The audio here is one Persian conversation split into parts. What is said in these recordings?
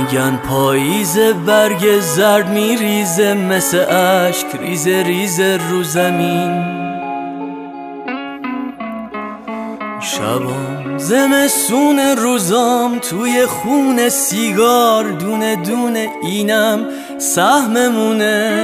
میگن پاییز برگ زرد میریزه مثل اشک ریزه ریزه رو زمین. شبام زمستون روزام توی خون سیگار دونه دونه اینم سهممونه.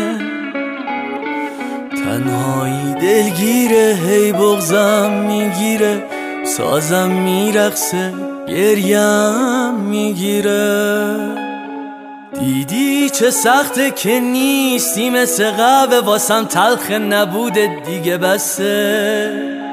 تنهایی دلگیره هی بغضم میگیره سازم میرقصه گریم میگیره. دیدی چه سخته که نیستی مثل قهوه واسم تلخ نبوده دیگه بسه.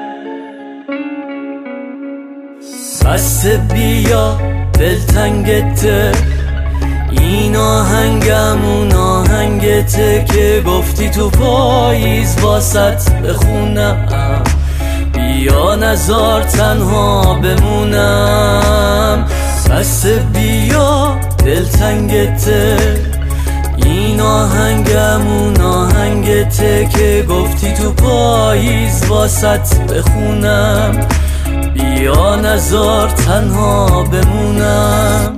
بسه بیا دلتنگته این آهنگم اون آهنگته که گفتی تو پاییز واسط بخونم. بیا نزار تنها بمونم. بسه بیا دلتنگته این آهنگم اون آهنگته که گفتی تو پاییز واسط بخونم. بیا نزار تنها بمونم.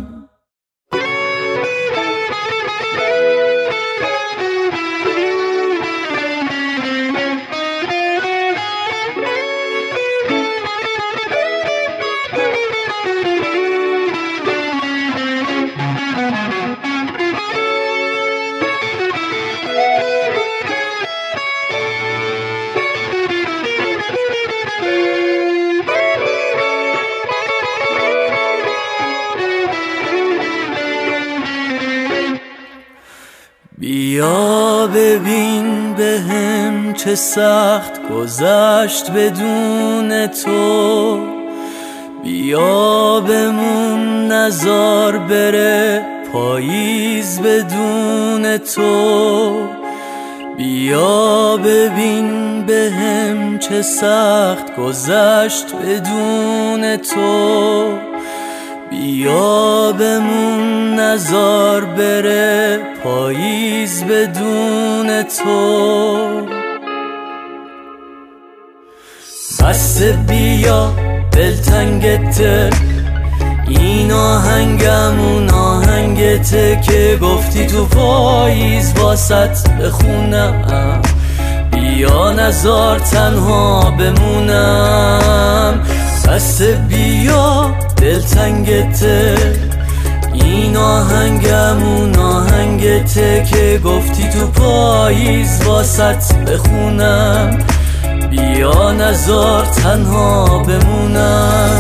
بیا ببین بهم چه سخت گذشت بدون تو. بیا بمون نزار بره پاییز بدون تو. بیا ببین بهم چه سخت گذشت بدون تو. بیا بمون نزار بره پاییز بدون تو. بسه بیا دلتنگته این آهنگم اون آهنگته که گفتی تو پاییز واسط بخونم. بیا نزار تنها بمونم. بسه بیا دلتنگته این آهنگم اون آهنگته که گفتی تو پاییز واسط بخونم. بیا نزار تنها بمونم.